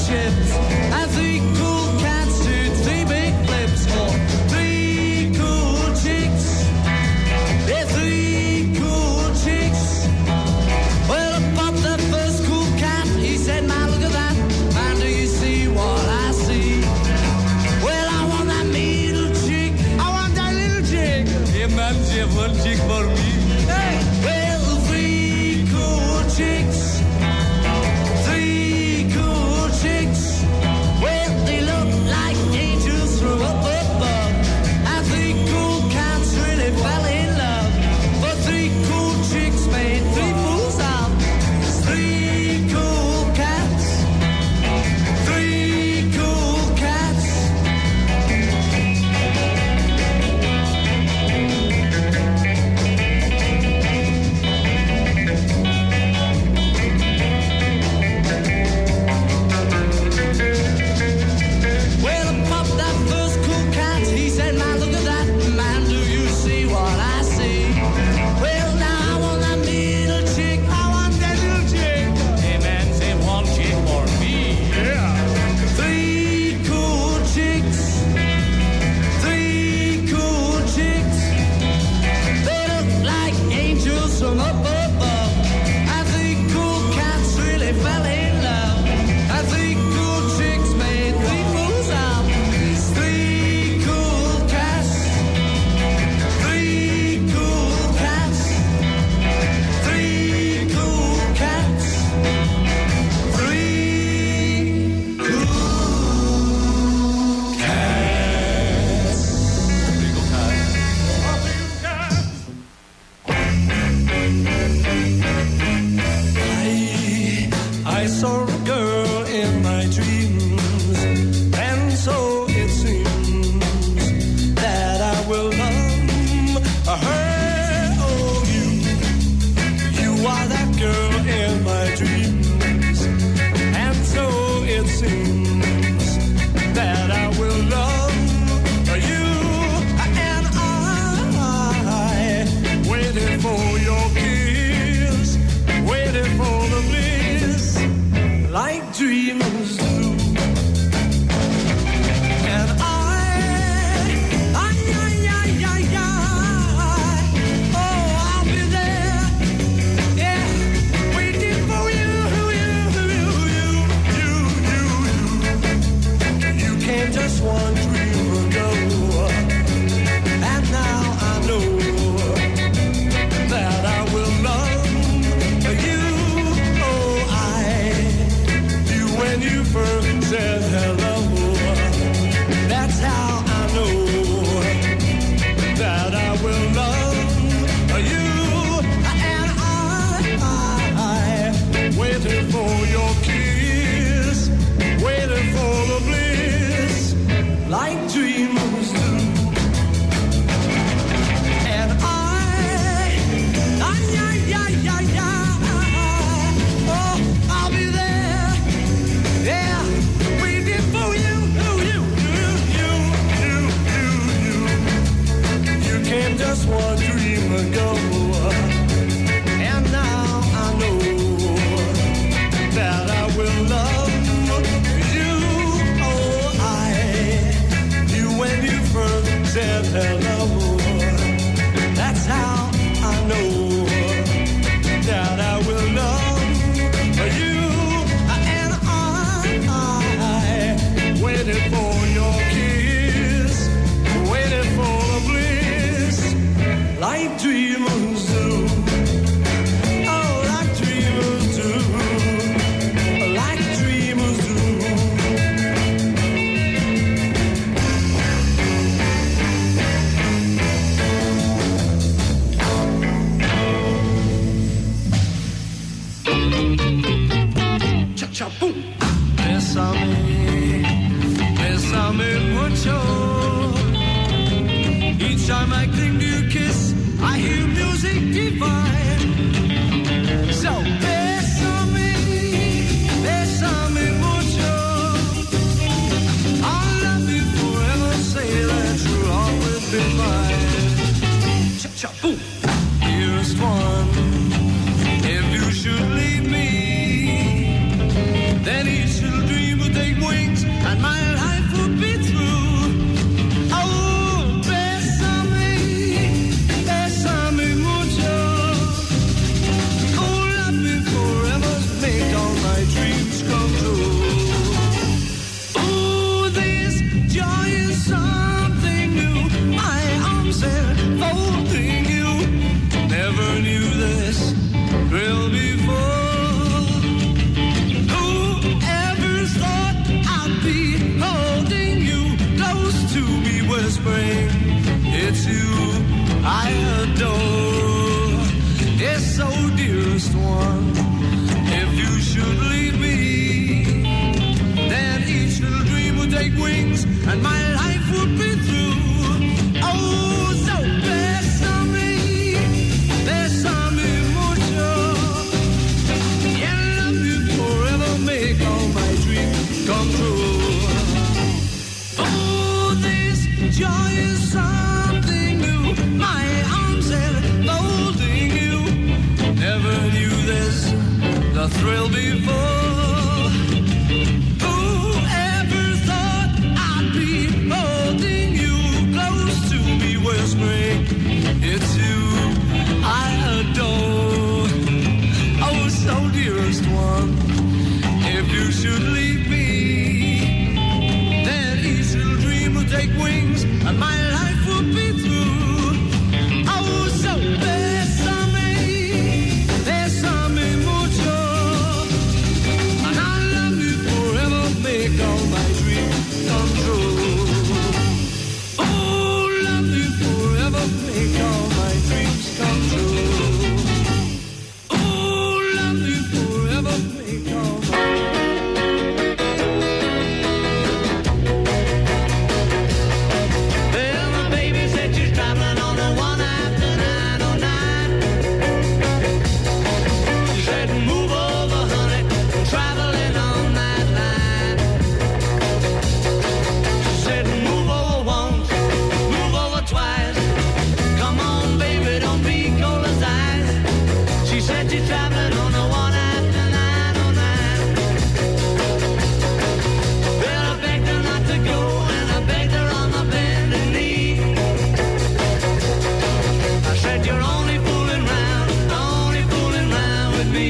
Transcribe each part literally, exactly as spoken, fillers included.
chips. And three cool cats to three big flips. For three cool chicks. Yeah, three cool chicks. Well, I popped the first cool cat. He said, man, look at that. Man, do you see what I see? Well, I want that middle chick. I want that little chick. Yeah, man, she have one chick for me. Hey, well, three cool chicks. Three cool chicks. Well, they look like angels from up above. And three cool cats really fell in love. But three cool chicks made three fools out. Three cool cats. Three cool cats. Well, I popped that first cool cat. He said, man, look at that. Man, do you see what I see? Well, now I want that middle chick. I want that little chick. Hey, man, say one chick for me. Yeah. Three cool chicks. Three cool chicks. They look like angels from up above. And three cool cats really fell in love. And three cool chicks made three fools out. Three cool cats. Three cool cats. Three cool cats. Three cool cats. I, I saw a girl in my dreams, and so it seems that I will love her. Oh, you, you are that girl in my dreams, and so it seems that I will love you. And I waited for your kiss, waited for the bliss, like dreamers do. And I, I, I, I, I, I, oh, I'll be there, yeah, waiting for you, you, you, you, you, you. You came just one dream ago, and now I know that I will love you. Oh, I knew when you first said hello. That's how I know that I will love you. And I, I waited for your kiss, waited for the bliss, like dreamers do. And I, I, I, I, I, I, oh, I'll be there, yeah, waiting for you, you, you, you, you, you, you. You came just one dream ago, and now I know that I will love you. Oh, I knew when you first said hello. That's how I know that I will love you. And I, I waited for your kiss, waited for the bliss, like dreamers do. Oh, like dreamers do. Like dreamers do. Cha-cha, boom. Bésame, bésame mucho. Each time I cling to your kiss, I hear music divine. So, bésame, bésame mucho. I'll love you forever, say that you'll always be mine. Cha-cha, boom. Dearest one, if you should leave me, then each little dream of and my life would be through. Oh, bésame, bésame mucho. Oh, love me forever, make all my dreams come true. Oh, this joy is something new. My arms enfolding you. Never knew this thrill before. Whoever thought I'd be holding you close to me, whispering, it's you I adore. Yes, so dearest one, if you should leave me, then each little dream would take wings and my life would be through. Oh, so bésame, bésame mucho. Yeah, love you forever, make all my dreams come true. Oh, this joy is something new. My arms enfolding you. Never knew this, the thrill before. Whoever thought I'd be holding you close to me, whispering, it's you I adore. Oh, so dearest one, if you should leave me, then each little dream will take wings and my life will be through. Oh, so bésame, bésame mucho, and I love you forever, make all my dreams come true. Oh, love you forever, make all my dreams come true. Oh, love you forever, make all my Well, my baby said she's traveling on the one after nine oh nine. She said, move over, honey, I'm traveling on that line. She said, move over once, move over twice. Come on, baby, don't be cold as ice. She said she's traveling on the one after nine oh nine. Well, I begged her not to go, and I begged her on my bending knee. I said, you're only fooling round, only fooling round with me.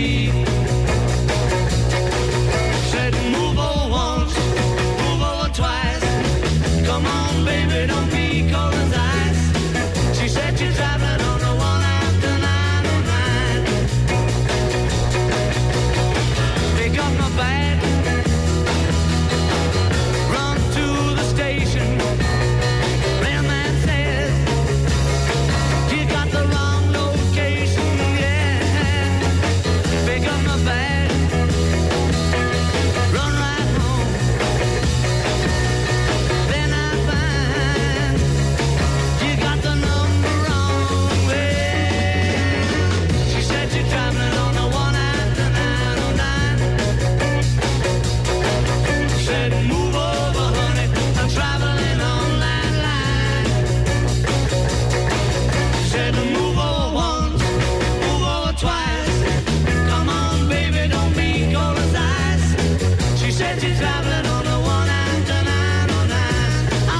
Said, move over once, move over twice. Come on, baby, don't be cold as ice. She said she's traveling on the one after nine oh nine. Pick up my bag, run to the station. Mailman says, you got the wrong location, yeah. Pick up my bag, run right home. Then I find you got the number wrong, well. She said you're traveling on the one after nine oh nine. Said, move over, honey, I'm traveling on that line. Said, move over once, move over twice. Come on, baby, don't be cold as ice. She said she's traveling on the one after nine oh nine.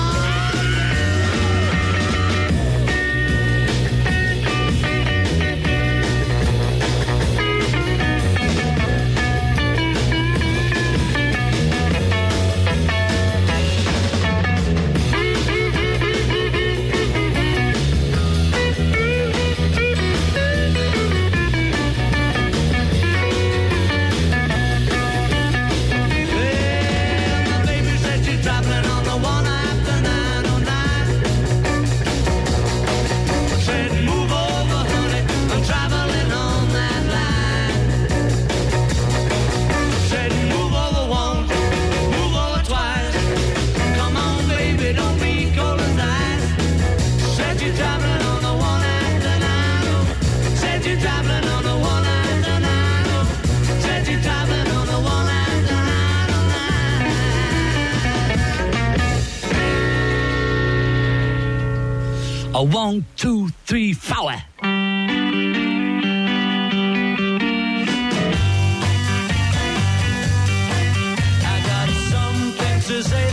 Well, my baby said she's traveling on the one after nine oh nine. Said, move over, honey, I'm traveling on that line. Said, move over once, move over twice. Come on, baby, don't be cold as ice. Said you're traveling on the one after nine oh. Said you're traveling on the one after nine oh. Said you're traveling on the one after nine oh nine. A one, two, three, four. I got something to say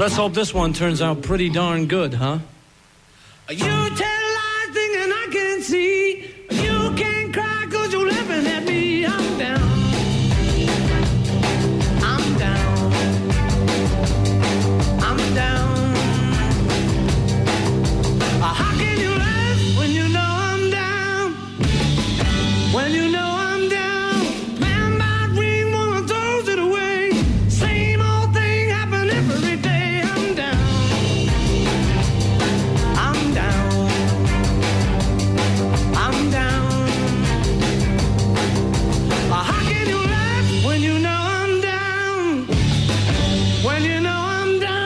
let's hope this one turns out pretty darn good, huh? You tell lies thinking I can see. You can't cry cause you're laughing at me. I'm down. I'm down. I'm down. Uh, how can you laugh when you know I'm down? When you know I'm down. Man, my dream wanna throws it away. Same old thing happen every day. I'm down. I'm down. I'm down. Uh, how can you laugh when you know I'm down? When you know I'm down.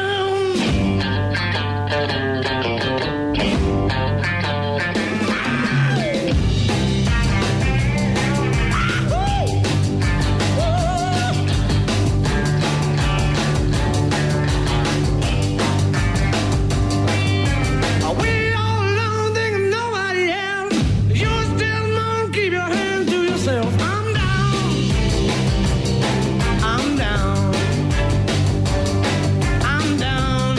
Are we all alone thinking nobody else? You're still alone, keep your hands to yourself. I'm down. I'm down. I'm down.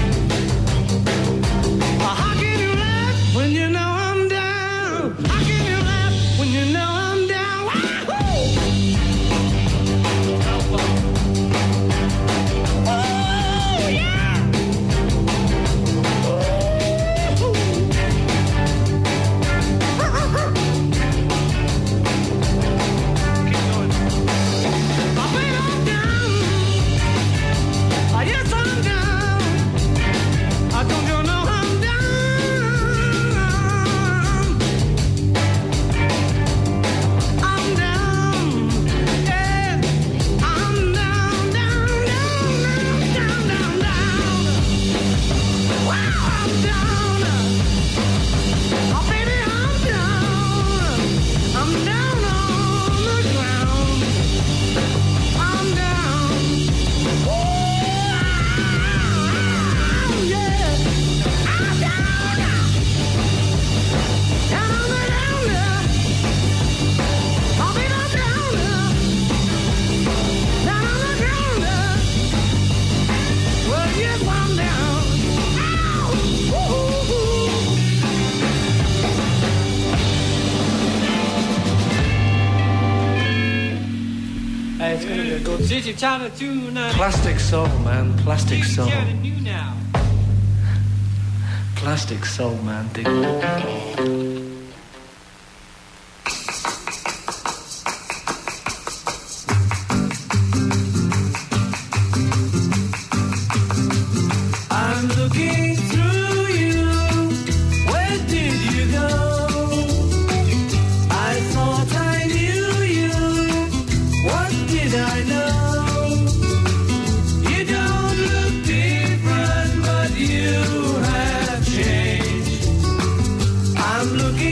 Uh, how can you laugh when you know I'm down? How can you laugh when you know I'm down? Wahoo! Oh, yeah! Keep going. Oh, baby, I'm down. Oh, yes, I'm down. I don't you know I'm down. I'm down. Yeah. I'm down, down, down, down, down, down. Wow, I'm down. Oh, baby, I'm down. I'm down on the ground. I'm down. Oh, yeah. I'm down. Down on the ground. Oh, baby, I'm down. Down on the ground. Well, yes, I'm down. Ow! Woo-hoo-hoo. Hey, it's gonna be a good city channel tonight. Plastic soul, man. Plastic soul. New now. Plastic soul, man. Dig it. I'm looking through you. Where did you go? I thought I knew you. What did I know? You don't look different, but you have changed. I'm looking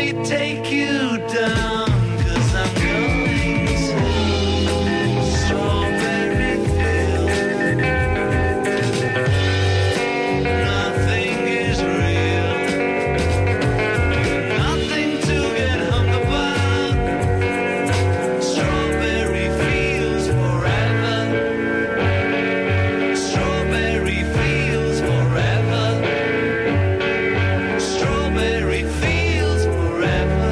take you down, 'cause I'm going to Strawberry Field. Nothing is real, nothing to get hung about. Strawberry fields forever. Strawberry fields forever. Strawberry fields forever.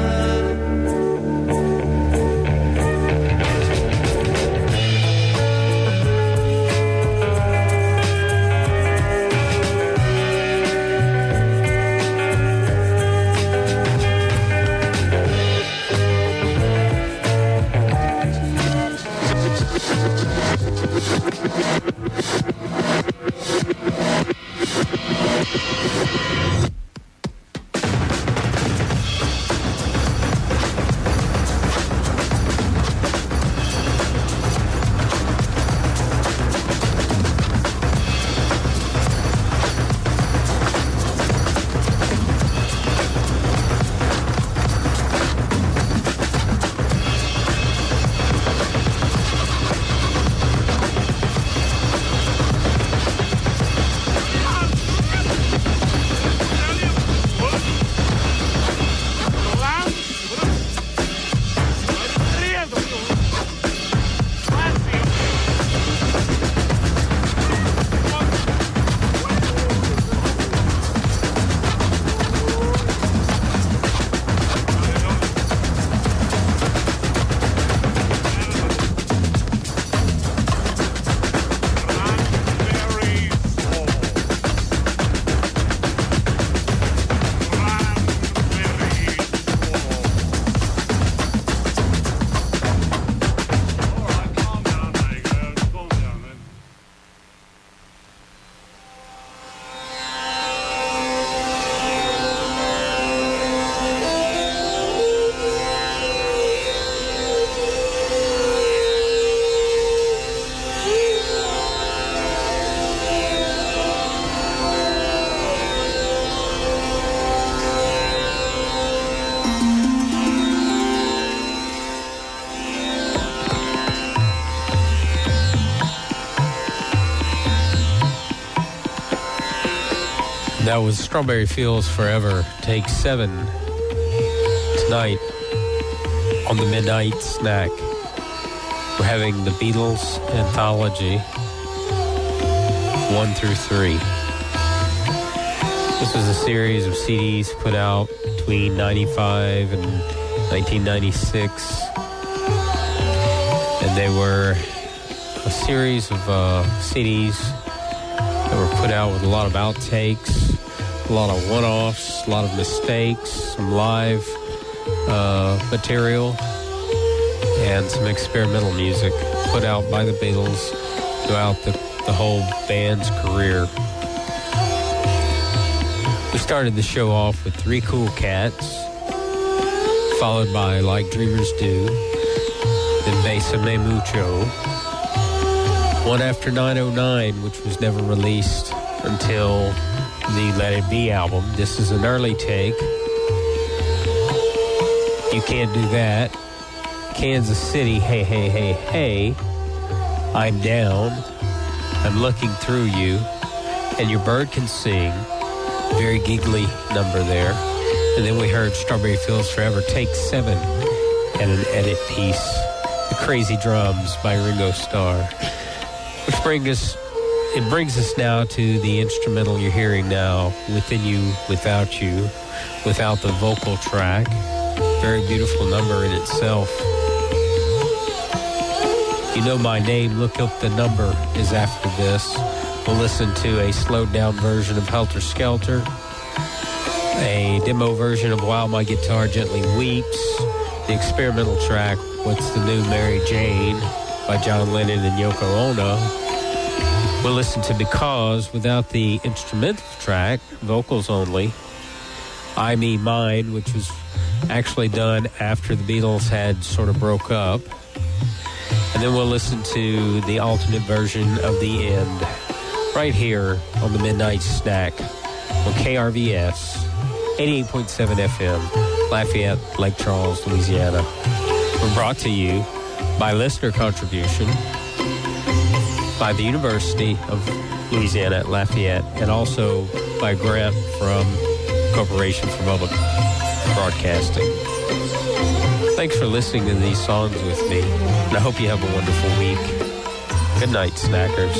That was Strawberry Fields Forever, take seven, tonight on the Midnight Snack. We're having the Beatles Anthology, one through three. This was a series of C Ds put out between ninety-five and nineteen ninety-six. And they were a series of uh, C Ds that were put out with a lot of outtakes, a lot of one-offs, a lot of mistakes, some live uh, material, and some experimental music put out by the Beatles throughout the, the whole band's career. We started the show off with Three Cool Cats, followed by Like Dreamers Do, then Bésame Mucho, One After nine oh nine, which was never released until the Let It Be album. This is an early take. You Can't Do That. Kansas City, Hey, Hey, Hey, Hey. I'm Down. I'm Looking Through You. And Your Bird Can Sing. Very giggly number there. And then we heard Strawberry Fields Forever, take seven, and an edit piece, The Crazy Drums by Ringo Starr. Which brings us, it brings us now to the instrumental you're hearing now, Within You, Without You, without the vocal track. Very beautiful number in itself. You Know My Name, Look Up the Number is after this. We'll listen to a slowed down version of Helter Skelter, a demo version of While My Guitar Gently Weeps, the experimental track What's the New Mary Jane by John Lennon and Yoko Ono. We'll listen to Because without the instrumental track, vocals only, I Me Mine, which was actually done after the Beatles had sort of broke up. And then we'll listen to the alternate version of The End right here on the Midnight Snack on K R V S eighty-eight point seven F M. Lafayette, Lake Charles, Louisiana. We're brought to you by listener contribution by the University of Louisiana at Lafayette, and also by a grant from Corporation for Public Broadcasting. Thanks for listening to these songs with me, and I hope you have a wonderful week. Good night, snackers.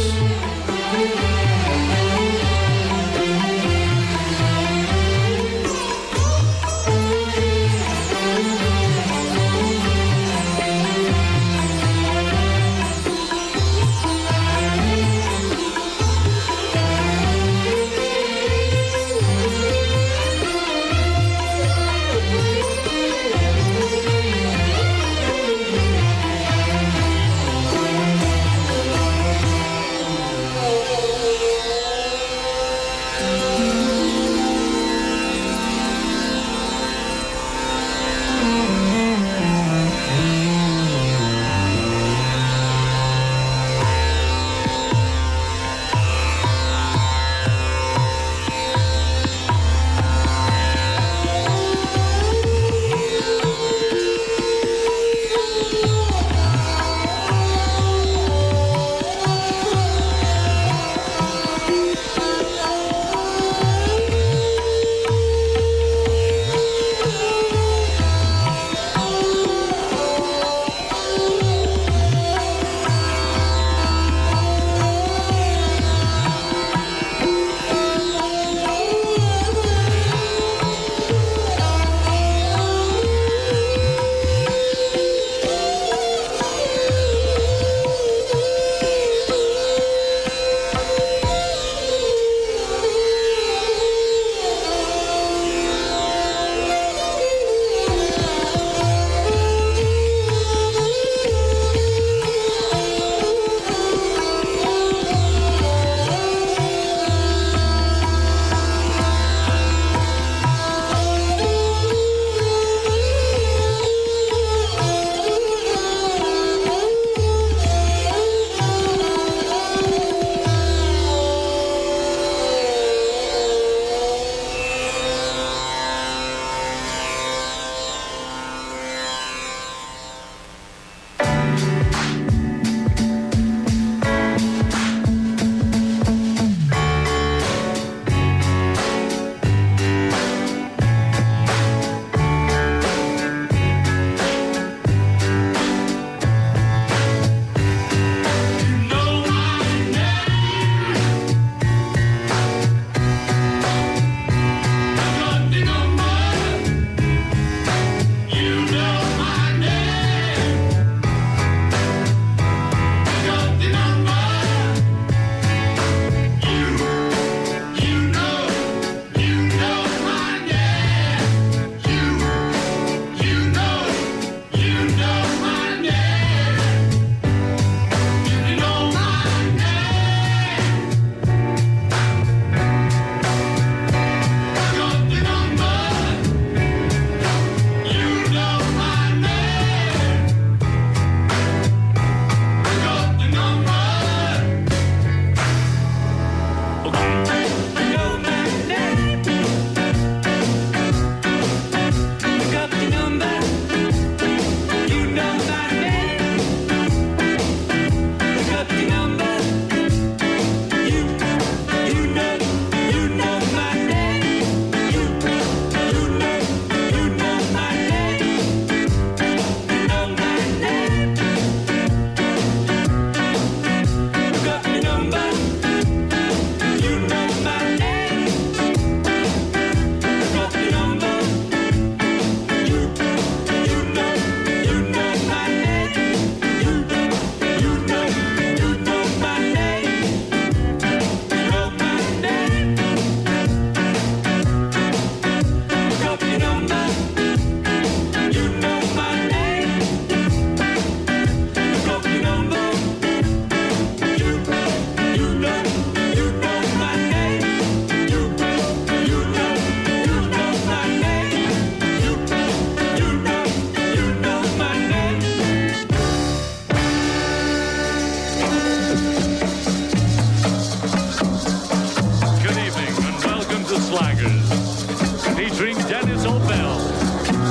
Slaggers, featuring Dennis O'Bell.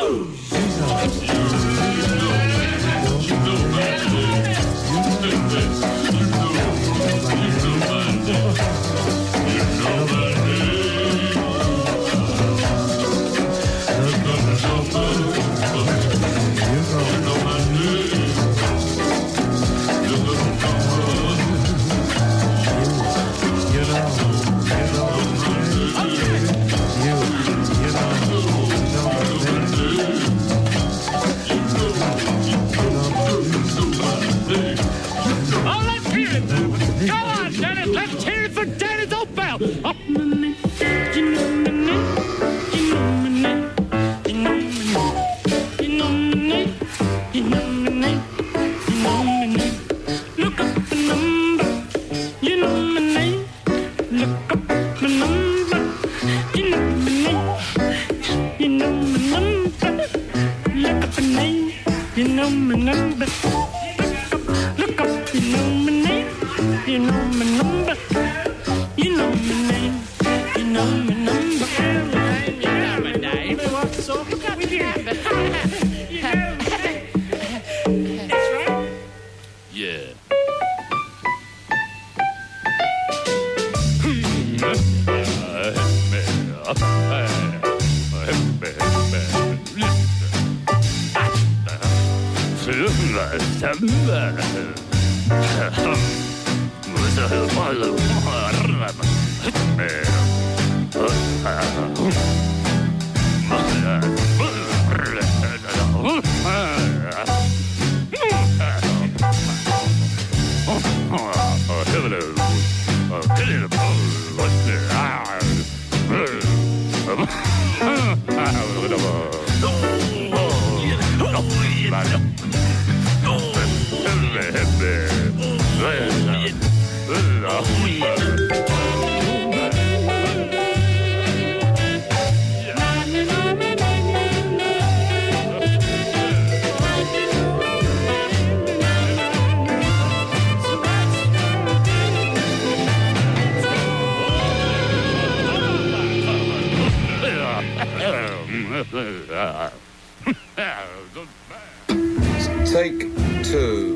Take two.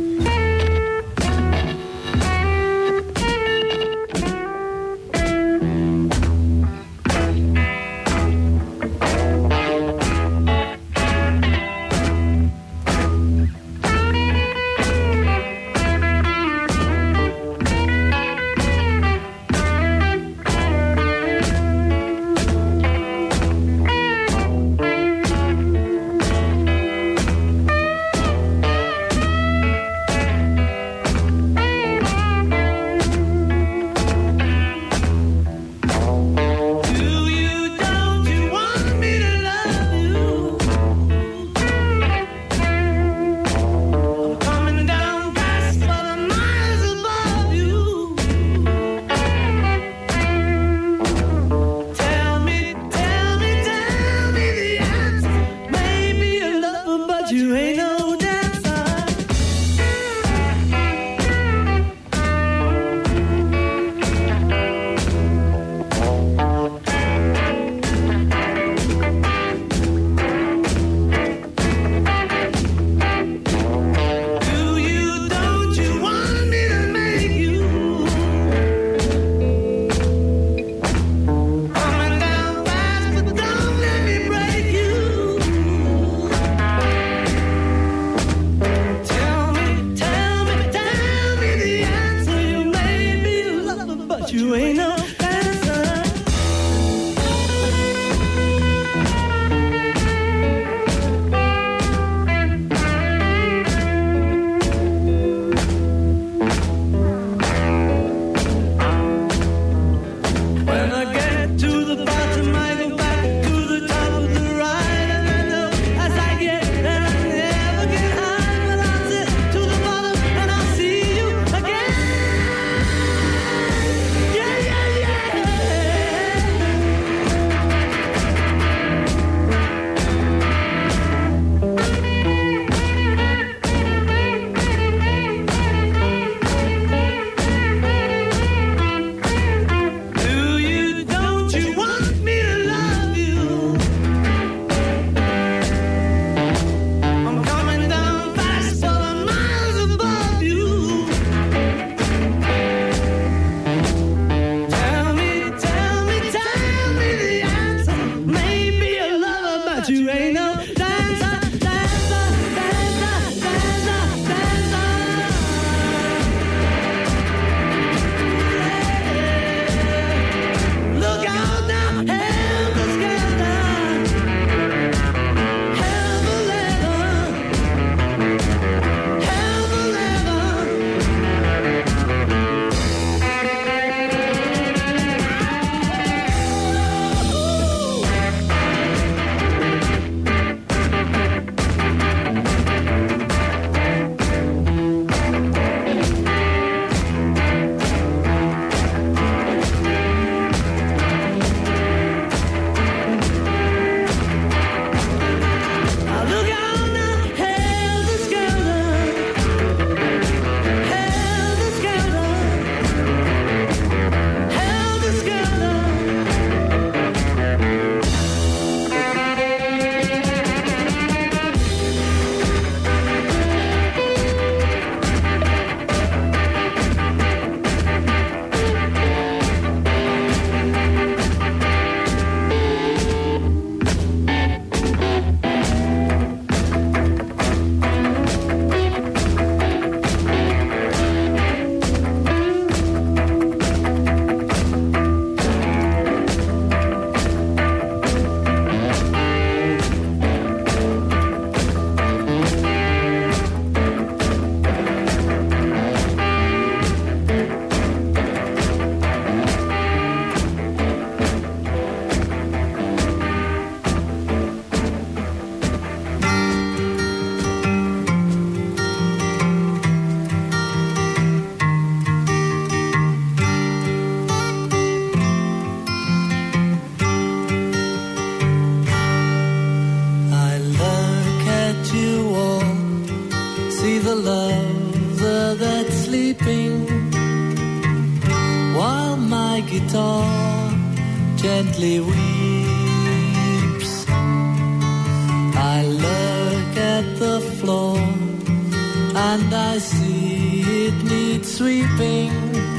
guitar gently weeps. I look at the floor and I see it needs sweeping.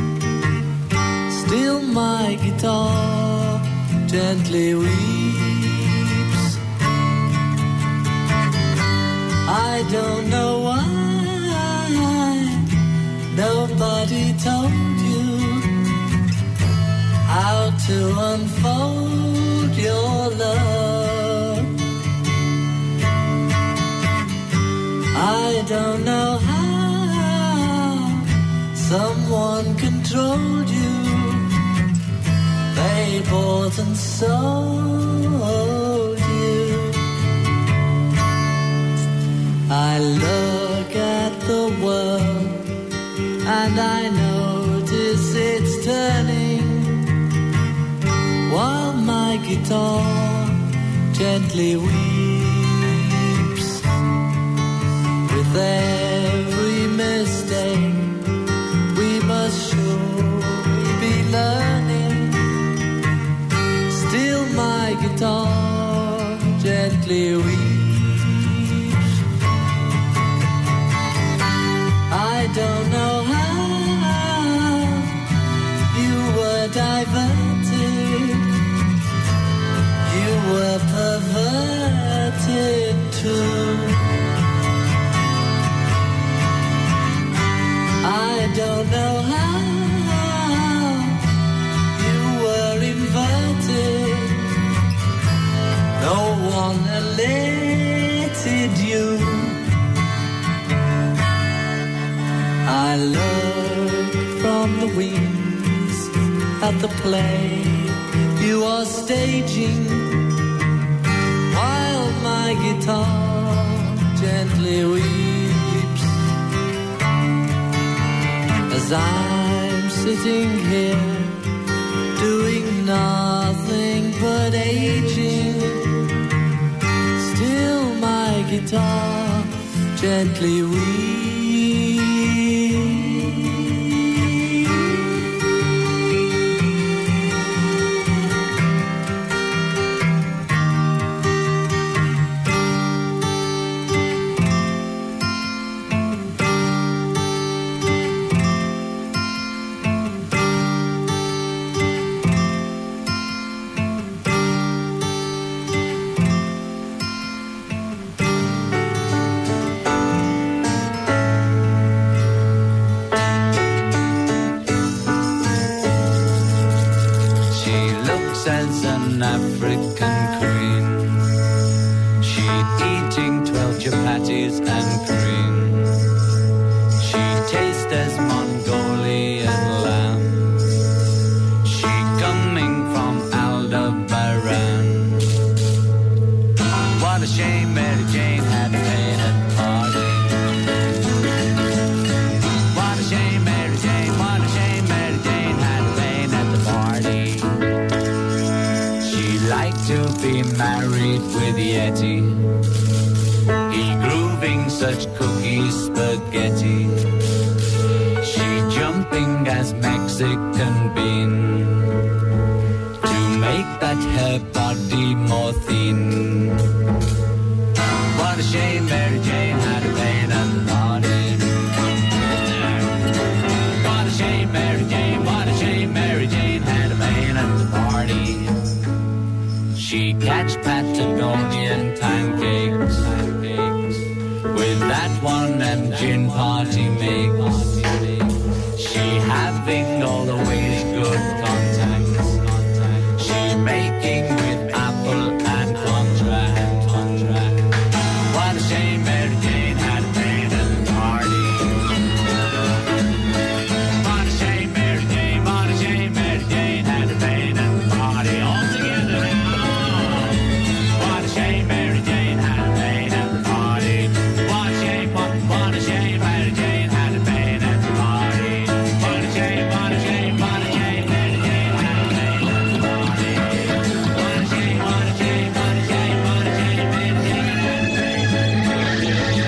Still my guitar gently weeps. I don't know why nobody told you how to unfold your love. I don't know how someone controlled you. They bought and sold you. I look at the world and I notice it's turning, while my guitar gently weeps. With every mistake we must surely be learning. Still my guitar gently weeps. I don't know how you were diverted, you were perverted too. I don't know how you were inverted, no one elated you. I look from the wings at the play you are staging, while my guitar gently weeps. As I'm sitting here doing nothing but aging, still my guitar gently weeps. As an African queen, she eating twelve chapatis and cream. She tastes as Mongolian lamb. She coming from Aldebaran. What a shame Mary Jane had pain at the party. What a shame Mary Jane, what a shame Mary Jane had pain at the party. Like to be married with Yeti. He grooving such cookie spaghetti. She jumping as Mexican bean to make that her body more thin. What a shame Mary Jane had a pain at the party. What a shame Mary Jane, what a shame Mary Jane had a pain at the party. She catch Patagonian pancakes, pancakes with that one them gin party makes. She having all the way good contacts. She making with Apple and contract. What a shame Mary Jane had a pain at the party. What a shame Mary Jane, what a shame Mary Jane had a pain at the party. All together now. What a shame Mary Jane had a pain at the party. What a shame, what, what a shame Mary Jane had a pain at the party. What a shame, what a shame, what a shame Mary Jane had a pain at the party. What a shame, what a shame, what a shame, what a shame Mary Jane had a pain at the party.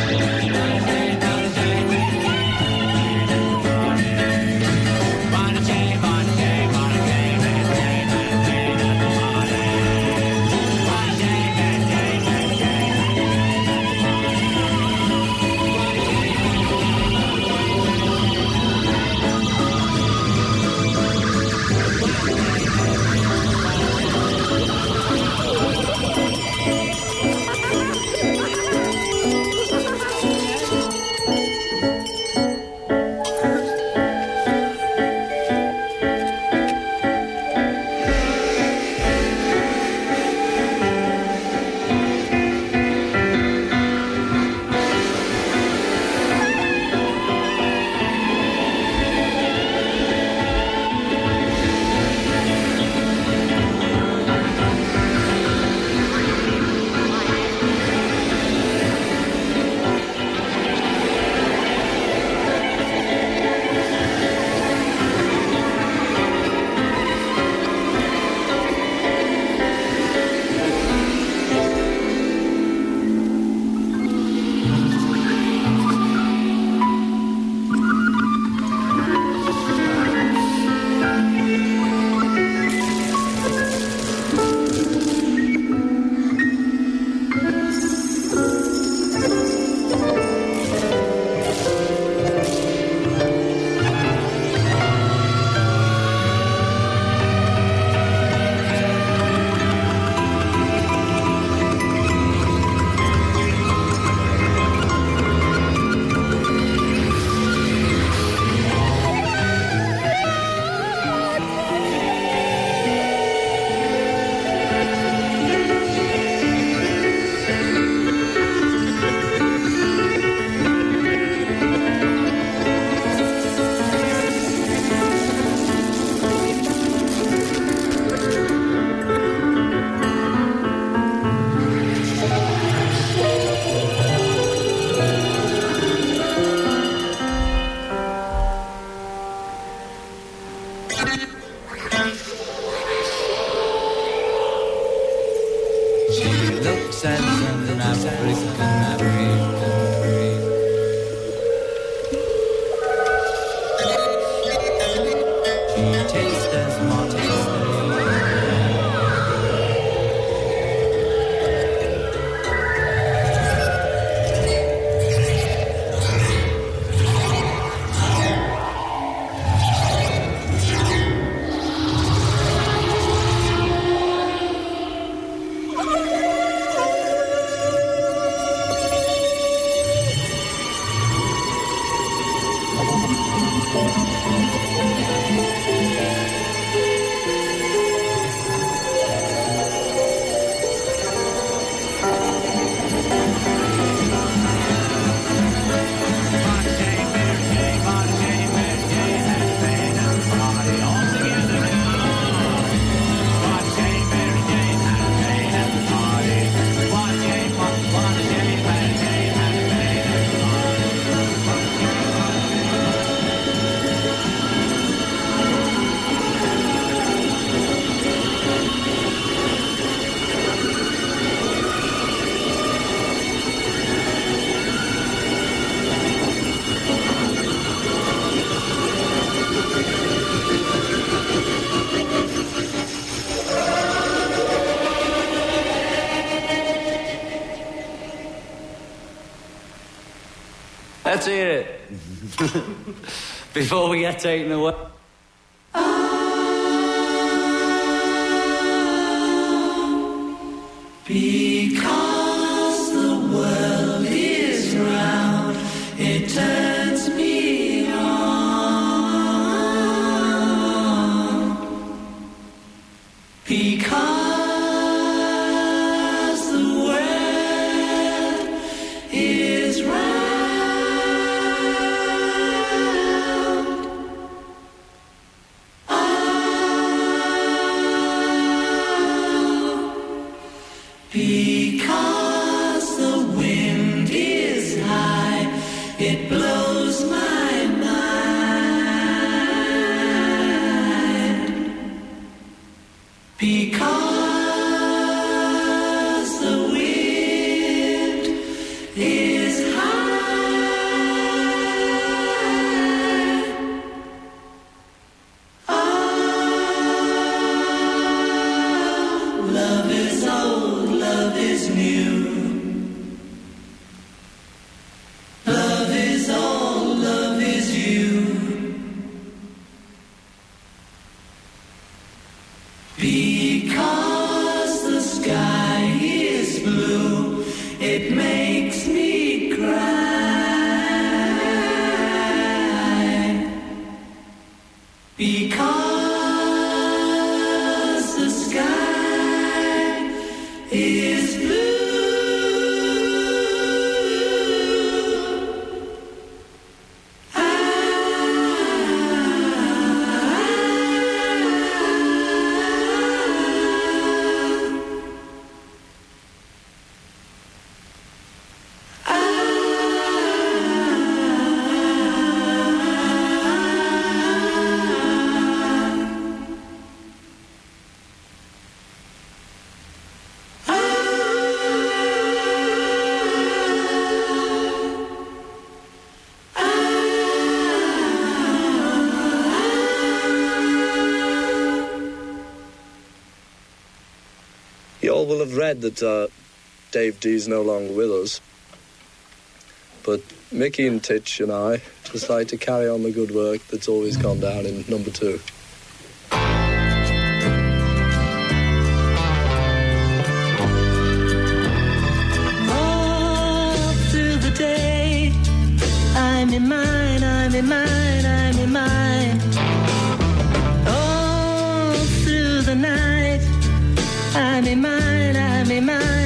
Let's hear it. Before we get taken away. Because the world is round, it turns me on. Because the world is round. Because the wind is high, it blows my mind. Because the wind is high. Oh, love is old. Love is new. Love is all, love is you. Because the sky is blue, it makes me cry. Because the sky is blue. You all will have read that uh, Dave D's no longer with us. But Mickey and Titch and I just like to carry on the good work that's always gone down in number two. All through the day, I'm in mine, I'm in mine, I'm in mine. All through the night, I'm in mine, I'm in mine.